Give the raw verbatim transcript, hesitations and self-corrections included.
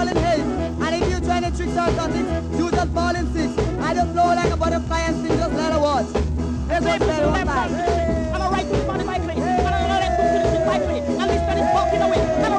falling hills. And if you try any tricks or tactics, you just fall in six. I just flow like a butterfly and sing just let her watch. Here's what's better one time. I'm a right to the body by me. I'm a right to the shit by me. And this man is fucking away.